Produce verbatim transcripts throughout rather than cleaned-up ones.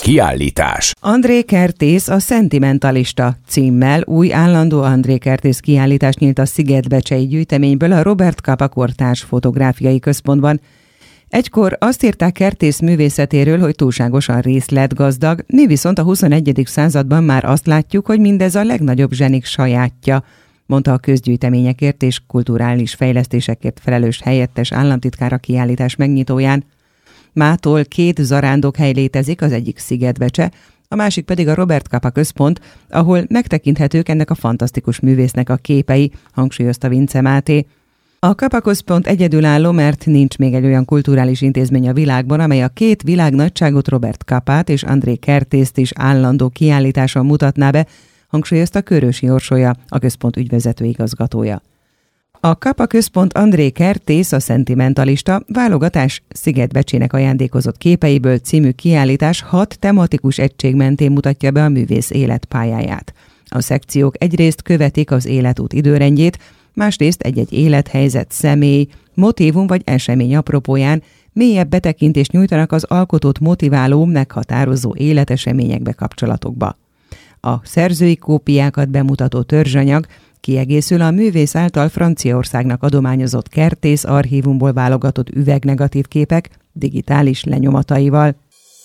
Kiállítás. André Kertész a Szentimentalista címmel új állandó André Kertész kiállítás nyílt a Szigetbecsei gyűjteményből a Robert Capa Kortárs Fotográfiai Központban. Egykor azt írták Kertész művészetéről, hogy túlságosan részletgazdag, mi viszont a huszonegyedik században már azt látjuk, hogy mindez a legnagyobb zsenik sajátja, mondta a közgyűjteményekért és kulturális fejlesztésekért felelős helyettes államtitkár a kiállítás megnyitóján. Mától két zarándokhely létezik, az egyik Szigetbecse, a másik pedig a Robert Capa Központ, ahol megtekinthetők ennek a fantasztikus művésznek a képei, hangsúlyozta Vince Máté. A Capa Központ egyedülálló, mert nincs még egy olyan kulturális intézmény a világban, amely a két világnagyságot, Robert Capát és André Kertészt is állandó kiállításon mutatná be, hangsúlyozta Körösi Orsolya, a központ ügyvezető igazgatója. A Capa Központ André Kertész, a Szentimentalista válogatás Szigetbecsének ajándékozott képeiből című kiállítás hat tematikus egység mentén mutatja be a művész életpályáját. A szekciók egyrészt követik az életút időrendjét, másrészt egy-egy élethelyzet, személy, motívum vagy esemény apropóján mélyebb betekintést nyújtanak az alkotót motiváló, meghatározó életeseményekbe, kapcsolatokba. A szerzői kópiákat bemutató törzsanyag kiegészül a művész által Franciaországnak adományozott Kertész archívumból válogatott üvegnegatív képek digitális lenyomataival.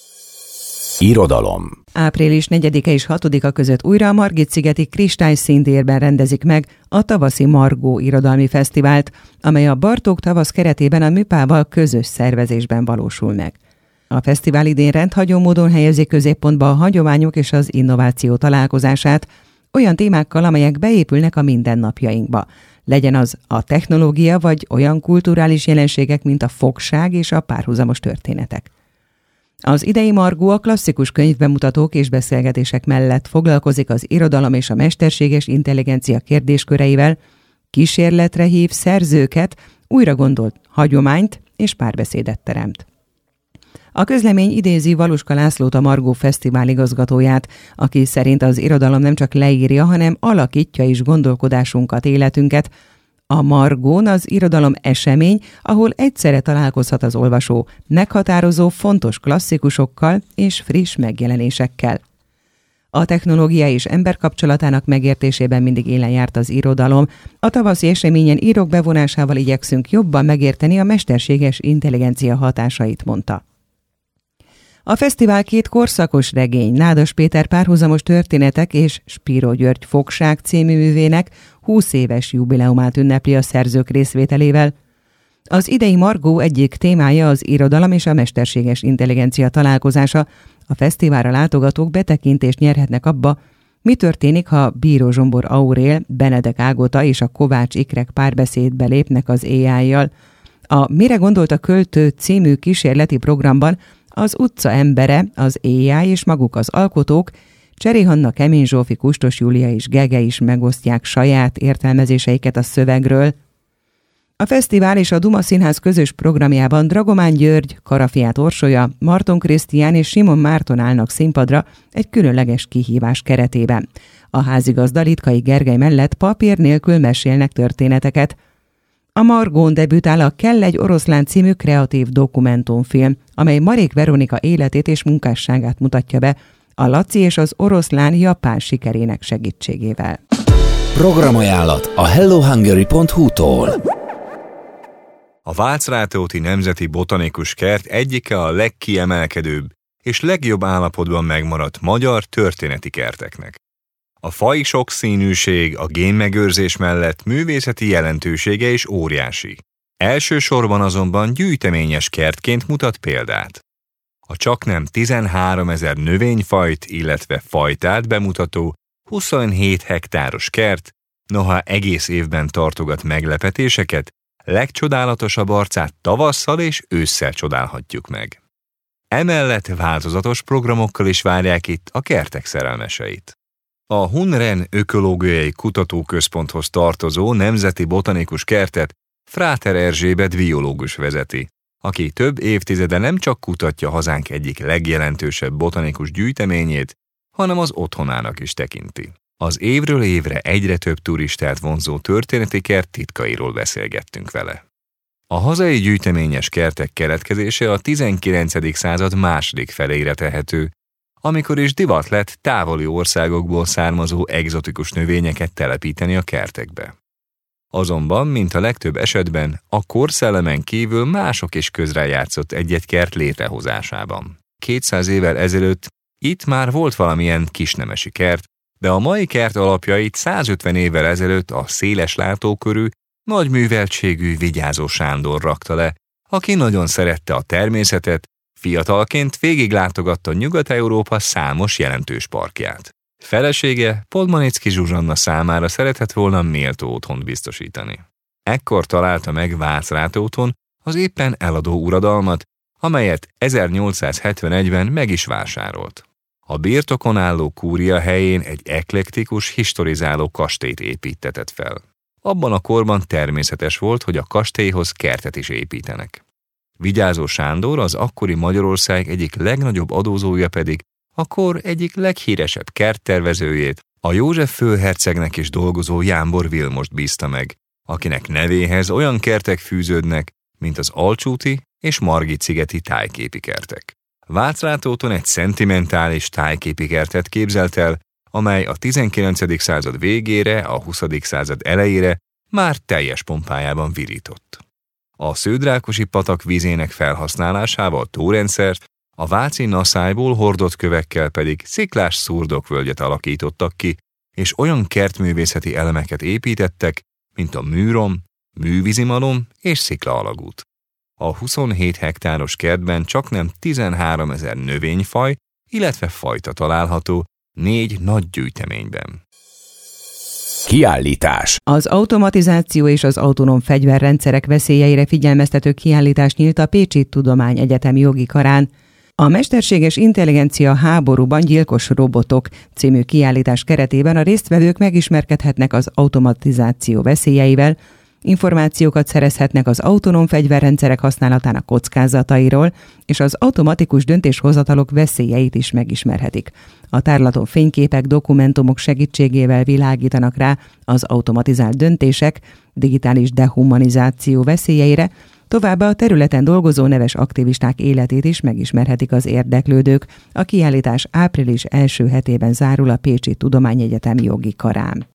Irodalom. Április negyedike és hatodika között újra a Margit-szigeti Kristályszíntérben rendezik meg a tavaszi Margó irodalmi fesztivált, amely a Bartók tavasz keretében a Műpával közös szervezésben valósul meg. A fesztivál idén rendhagyó módon helyezi középpontba a hagyományok és az innováció találkozását, olyan témákkal, amelyek beépülnek a mindennapjainkba. Legyen az a technológia, vagy olyan kulturális jelenségek, mint a fogság és a párhuzamos történetek. Az idei Margó a klasszikus könyvbemutatók és beszélgetések mellett foglalkozik az irodalom és a mesterséges intelligencia kérdésköreivel, kísérletre hív szerzőket, újra gondolt hagyományt és párbeszédet teremt. A közlemény idézi Valuska Lászlót, a Margó Fesztivál igazgatóját, aki szerint az irodalom nem csak leírja, hanem alakítja is gondolkodásunkat, életünket. A Margón az irodalom esemény, ahol egyszerre találkozhat az olvasó meghatározó, fontos klasszikusokkal és friss megjelenésekkel. A technológia és ember kapcsolatának megértésében mindig élen járt az irodalom. A tavaszi eseményen írók bevonásával igyekszünk jobban megérteni a mesterséges intelligencia hatásait, mondta. A fesztivál két korszakos regény, Nádas Péter párhuzamos történetek és Spiro György Fogság című művének húsz éves jubileumát ünnepli a szerzők részvételével. Az idei Margó egyik témája az irodalom és a mesterséges intelligencia találkozása. A fesztiválra látogatók betekintést nyerhetnek abba, mi történik, ha Bíró Zsombor Aurél, Benedek Ágota és a Kovács Ikrek párbeszédbe lépnek az á í-jal. A Mire gondolt a költő című kísérleti programban az utca embere, az á í és maguk az alkotók, Cseri Hanna, Kemény Zsófi, Kustos Júlia és Gege is megosztják saját értelmezéseiket a szövegről. A fesztivál és a Duma Színház közös programjában Dragomán György, Karafiát Orsolya, Marton Krisztián és Simon Márton állnak színpadra egy különleges kihívás keretében. A házigazda Litkai Gergely mellett papír nélkül mesélnek történeteket. A Margón debütál a Kell egy oroszlán című kreatív dokumentumfilm, amely Marék Veronika életét és munkásságát mutatja be a Laci és az oroszlán japán sikerének segítségével. Programajánlat a hello hungary pont hu-tól. A Vácrátóti Nemzeti Botanikus Kert egyike a legkiemelkedőbb és legjobb állapotban megmaradt magyar történeti kerteknek. A faji sokszínűség, a génmegőrzés mellett művészeti jelentősége is óriási. Elsősorban azonban gyűjteményes kertként mutat példát. A csaknem tizenháromezer növényfajt, illetve fajtát bemutató huszonhét hektáros kert, noha egész évben tartogat meglepetéseket, legcsodálatosabb arcát tavasszal és ősszel csodálhatjuk meg. Emellett változatos programokkal is várják itt a kertek szerelmeseit. A Hunren Ökológiai Kutatóközponthoz tartozó Nemzeti Botanikus Kertet Fráter Erzsébet biológus vezeti, aki több évtizede nem csak kutatja hazánk egyik legjelentősebb botanikus gyűjteményét, hanem az otthonának is tekinti. Az évről évre egyre több turistát vonzó történeti kert titkairól beszélgettünk vele. A hazai gyűjteményes kertek keletkezése a tizenkilencedik század második felére tehető, amikor is divat lett távoli országokból származó egzotikus növényeket telepíteni a kertekbe. Azonban, mint a legtöbb esetben, a korszellemen kívül mások is közrejátszott egy-egy kert létrehozásában. kétszáz évvel ezelőtt itt már volt valamilyen kisnemesi kert, de a mai kert alapjait százötven évvel ezelőtt a széles látókörű, nagy műveltségű Vigyázó Sándor rakta le, aki nagyon szerette a természetet, fiatalként végiglátogatta Nyugat-Európa számos jelentős parkját. Felesége, Podmanicki Zsuzsanna számára szeretett volna méltó otthont biztosítani. Ekkor találta meg Vácrátóton az éppen eladó uradalmat, amelyet ezernyolcszázhetvenegyben meg is vásárolt. A birtokon álló kúria helyén egy eklektikus, historizáló kastélyt építtetett fel. Abban a korban természetes volt, hogy a kastélyhoz kertet is építenek. Vigyázó Sándor, az akkori Magyarország egyik legnagyobb adózója pedig a kor egyik leghíresebb kerttervezőjét, a József főhercegnek is dolgozó Jámbor Vilmost bízta meg, akinek nevéhez olyan kertek fűződnek, mint az Alcsúti és Margit-szigeti tájképi kertek. Vácrátóton egy szentimentális tájképi kertet képzelt el, amely a tizenkilencedik század végére, a huszadik század elejére már teljes pompájában virított. A Sződrákosi patak vízének felhasználásával tórendszert, a váci naszályból hordott kövekkel pedig sziklás szurdokvölgyet alakítottak ki, és olyan kertművészeti elemeket építettek, mint a műrom, művízimalom és sziklaalagút. A huszonhét hektáros kertben csaknem tizenháromezer növényfaj, illetve fajta található négy nagy gyűjteményben. Kiállítás. Az automatizáció és az autonóm fegyverrendszerek veszélyeire figyelmeztető kiállítás nyílt a Pécsi Tudományegyetem jogi karán. A Mesterséges intelligencia háborúban gyilkos robotok című kiállítás keretében a résztvevők megismerkedhetnek az automatizáció veszélyeivel, információkat szerezhetnek az autonóm fegyverrendszerek használatának kockázatairól, és az automatikus döntéshozatalok veszélyeit is megismerhetik. A tárlaton fényképek, dokumentumok segítségével világítanak rá az automatizált döntések, digitális dehumanizáció veszélyeire, továbbá a területen dolgozó neves aktivisták életét is megismerhetik az érdeklődők. A kiállítás április első hetében zárul a Pécsi Tudományegyetem jogi karán.